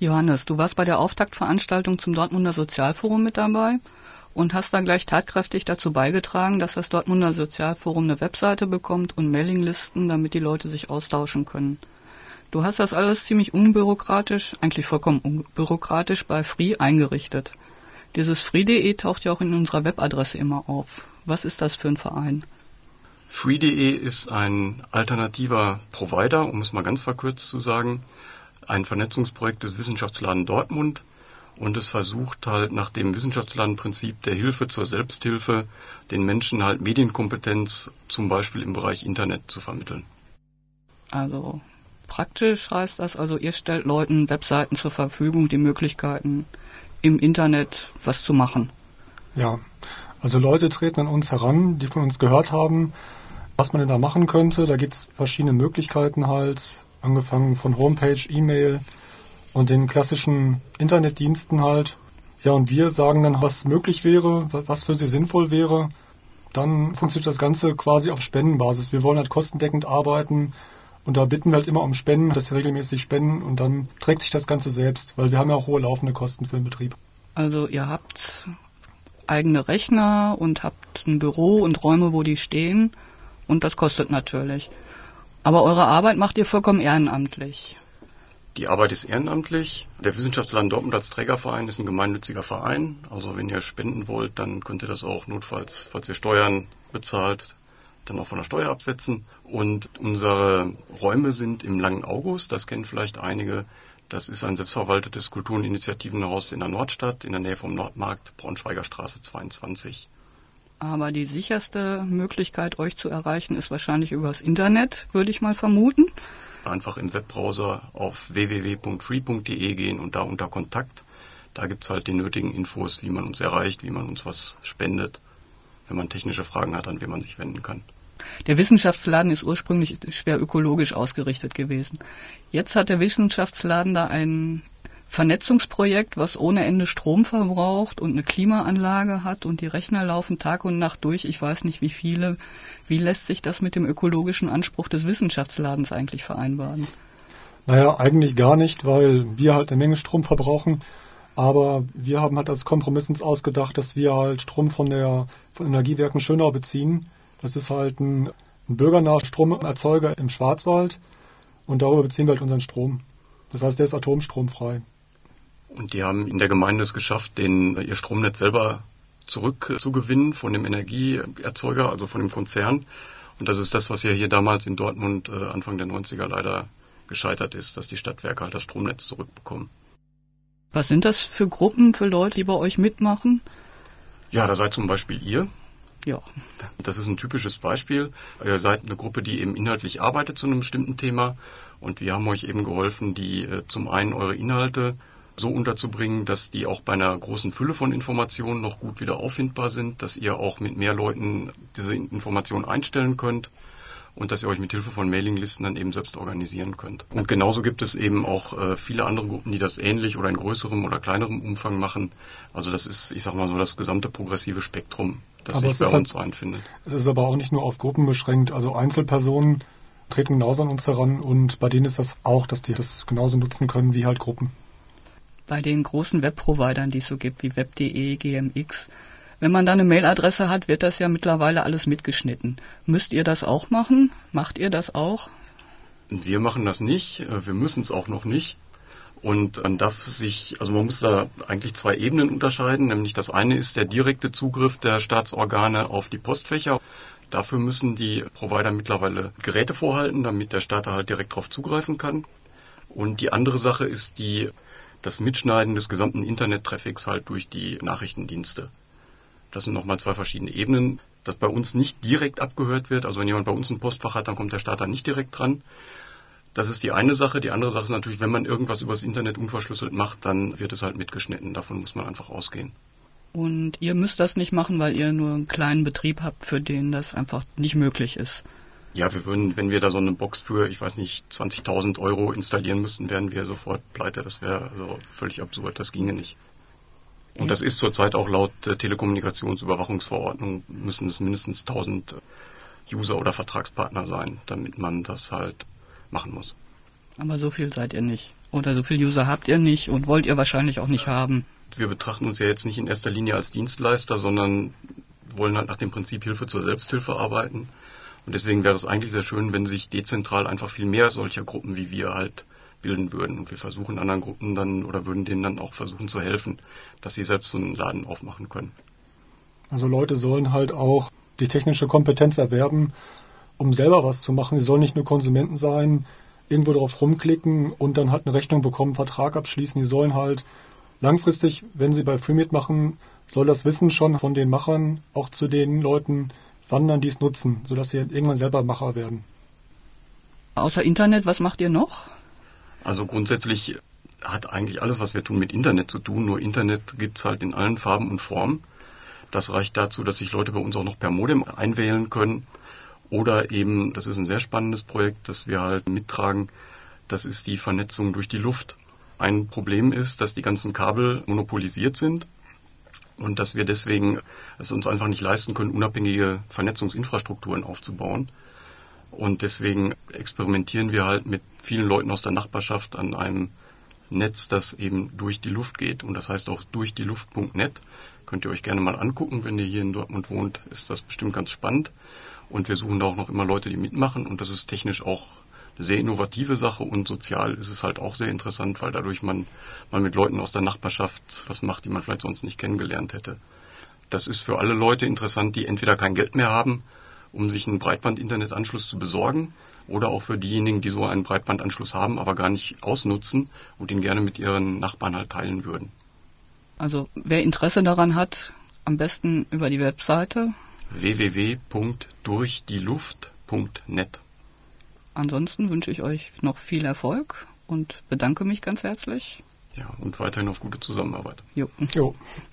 Johannes, du warst bei der Auftaktveranstaltung zum Dortmunder Sozialforum mit dabei und hast da gleich tatkräftig dazu beigetragen, dass das Dortmunder Sozialforum eine Webseite bekommt und Mailinglisten, damit die Leute sich austauschen können. Du hast das alles ziemlich unbürokratisch, eigentlich vollkommen unbürokratisch bei Free eingerichtet. Dieses Free.de taucht ja auch in unserer Webadresse immer auf. Was ist das für ein Verein? Free.de ist ein alternativer Provider, um es mal ganz verkürzt zu sagen, ein Vernetzungsprojekt des Wissenschaftsladen Dortmund, und es versucht halt nach dem Wissenschaftsladenprinzip der Hilfe zur Selbsthilfe den Menschen halt Medienkompetenz zum Beispiel im Bereich Internet zu vermitteln. Also praktisch heißt das, also ihr stellt Leuten Webseiten zur Verfügung, die Möglichkeiten im Internet was zu machen. Ja, also Leute treten an uns heran, die von uns gehört haben, was man denn da machen könnte. Da gibt es verschiedene Möglichkeiten halt, angefangen von Homepage, E-Mail und den klassischen Internetdiensten halt. Ja, und wir sagen dann, was möglich wäre, was für sie sinnvoll wäre. Dann funktioniert das Ganze quasi auf Spendenbasis. Wir wollen halt kostendeckend arbeiten und da bitten wir halt immer um Spenden, dass sie regelmäßig spenden, und dann trägt sich das Ganze selbst, weil wir haben ja auch hohe laufende Kosten für den Betrieb. Also ihr habt eigene Rechner und habt ein Büro und Räume, wo die stehen, und das kostet natürlich. Aber eure Arbeit macht ihr vollkommen ehrenamtlich. Die Arbeit ist ehrenamtlich. Der Wissenschaftsladen Dortmund als Trägerverein ist ein gemeinnütziger Verein. Also wenn ihr spenden wollt, dann könnt ihr das auch notfalls, falls ihr Steuern bezahlt, dann auch von der Steuer absetzen. Und unsere Räume sind im Langen August, das kennen vielleicht einige. Das ist ein selbstverwaltetes Kultur- und Initiativenhaus in der Nordstadt, in der Nähe vom Nordmarkt, Braunschweiger Straße 22. Aber die sicherste Möglichkeit, euch zu erreichen, ist wahrscheinlich übers Internet, würde ich mal vermuten. Einfach im Webbrowser auf www.free.de gehen und da unter Kontakt. Da gibt's halt die nötigen Infos, wie man uns erreicht, wie man uns was spendet. Wenn man technische Fragen hat, an wen man sich wenden kann. Der Wissenschaftsladen ist ursprünglich schwer ökologisch ausgerichtet gewesen. Jetzt hat der Wissenschaftsladen da ein Vernetzungsprojekt, was ohne Ende Strom verbraucht und eine Klimaanlage hat und die Rechner laufen Tag und Nacht durch. Ich weiß nicht, wie viele. Wie lässt sich das mit dem ökologischen Anspruch des Wissenschaftsladens eigentlich vereinbaren? Naja, eigentlich gar nicht, weil wir halt eine Menge Strom verbrauchen. Aber wir haben halt als Kompromiss uns ausgedacht, dass wir halt Strom von Energiewerken Schönau beziehen. Das ist halt ein bürgernaher Stromerzeuger im Schwarzwald und darüber beziehen wir halt unseren Strom. Das heißt, der ist atomstromfrei. Und die haben in der Gemeinde es geschafft, ihr Stromnetz selber zurückzugewinnen von dem Energieerzeuger, also von dem Konzern. Und das ist das, was ja hier damals in Dortmund Anfang der 90er leider gescheitert ist, dass die Stadtwerke halt das Stromnetz zurückbekommen. Was sind das für Gruppen, für Leute, die bei euch mitmachen? Ja, da seid zum Beispiel ihr. Ja. Das ist ein typisches Beispiel. Ihr seid eine Gruppe, die eben inhaltlich arbeitet zu einem bestimmten Thema. Und wir haben euch eben geholfen, die zum einen eure Inhalte so unterzubringen, dass die auch bei einer großen Fülle von Informationen noch gut wieder auffindbar sind, dass ihr auch mit mehr Leuten diese Informationen einstellen könnt und dass ihr euch mit Hilfe von Mailinglisten dann eben selbst organisieren könnt. Und genauso gibt es eben auch viele andere Gruppen, die das ähnlich oder in größerem oder kleinerem Umfang machen. Also das ist, ich sag mal so, das gesamte progressive Spektrum, das sich bei uns einfindet. Es ist aber auch nicht nur auf Gruppen beschränkt, also Einzelpersonen treten genauso an uns heran und bei denen ist das auch, dass die das genauso nutzen können wie halt Gruppen. Bei den großen Webprovidern, die es so gibt, wie Web.de, GMX, wenn man da eine Mailadresse hat, wird das ja mittlerweile alles mitgeschnitten. Müsst ihr das auch machen? Macht ihr das auch? Wir machen das nicht, wir müssen es auch noch nicht. Und man muss da eigentlich zwei Ebenen unterscheiden, nämlich das eine ist der direkte Zugriff der Staatsorgane auf die Postfächer. Dafür müssen die Provider mittlerweile Geräte vorhalten, damit der Staat da halt direkt drauf zugreifen kann. Und die andere Sache ist das Mitschneiden des gesamten Internet-Traffics halt durch die Nachrichtendienste. Das sind nochmal zwei verschiedene Ebenen, dass bei uns nicht direkt abgehört wird. Also wenn jemand bei uns ein Postfach hat, dann kommt der Staat da nicht direkt dran. Das ist die eine Sache. Die andere Sache ist natürlich, wenn man irgendwas übers Internet unverschlüsselt macht, dann wird es halt mitgeschnitten. Davon muss man einfach ausgehen. Und ihr müsst das nicht machen, weil ihr nur einen kleinen Betrieb habt, für den das einfach nicht möglich ist. Ja, wir würden, wenn wir da so eine Box für, 20.000 Euro installieren müssten, wären wir sofort pleite. Das wäre also völlig absurd, das ginge nicht. Und das ist zurzeit auch laut Telekommunikationsüberwachungsverordnung, müssen es mindestens 1000 User oder Vertragspartner sein, damit man das halt machen muss. Aber so viel seid ihr nicht. Oder so viele User habt ihr nicht und wollt ihr wahrscheinlich auch nicht haben. Wir betrachten uns ja jetzt nicht in erster Linie als Dienstleister, sondern wollen halt nach dem Prinzip Hilfe zur Selbsthilfe arbeiten. Und deswegen wäre es eigentlich sehr schön, wenn sich dezentral einfach viel mehr solcher Gruppen wie wir halt bilden würden. Und wir versuchen anderen Gruppen dann oder würden denen dann auch versuchen zu helfen, dass sie selbst so einen Laden aufmachen können. Also Leute sollen halt auch die technische Kompetenz erwerben, um selber was zu machen. Sie sollen nicht nur Konsumenten sein, irgendwo drauf rumklicken und dann halt eine Rechnung bekommen, Vertrag abschließen. Die sollen halt langfristig, wenn sie bei Freemade machen, soll das Wissen schon von den Machern auch zu den Leuten wandern, die es nutzen, sodass sie irgendwann selber Macher werden. Außer Internet, was macht ihr noch? Also grundsätzlich hat eigentlich alles, was wir tun, mit Internet zu tun. Nur Internet gibt's halt in allen Farben und Formen. Das reicht dazu, dass sich Leute bei uns auch noch per Modem einwählen können. Oder eben, das ist ein sehr spannendes Projekt, das wir halt mittragen, das ist die Vernetzung durch die Luft. Ein Problem ist, dass die ganzen Kabel monopolisiert sind und dass wir deswegen es uns einfach nicht leisten können, unabhängige Vernetzungsinfrastrukturen aufzubauen. Und deswegen experimentieren wir halt mit vielen Leuten aus der Nachbarschaft an einem Netz, das eben durch die Luft geht. Und das heißt auch durchdiluft.net. Könnt ihr euch gerne mal angucken, wenn ihr hier in Dortmund wohnt, ist das bestimmt ganz spannend. Und wir suchen da auch noch immer Leute, die mitmachen. Und das ist technisch auch eine sehr innovative Sache. Und sozial ist es halt auch sehr interessant, weil dadurch man mal mit Leuten aus der Nachbarschaft was macht, die man vielleicht sonst nicht kennengelernt hätte. Das ist für alle Leute interessant, die entweder kein Geld mehr haben, um sich einen Breitband-Internetanschluss zu besorgen, oder auch für diejenigen, die so einen Breitbandanschluss haben, aber gar nicht ausnutzen und ihn gerne mit ihren Nachbarn halt teilen würden. Also wer Interesse daran hat, am besten über die Webseite www.durchdieluft.net. Ansonsten wünsche ich euch noch viel Erfolg und bedanke mich ganz herzlich. Ja, und weiterhin auf gute Zusammenarbeit. Jo. Jo.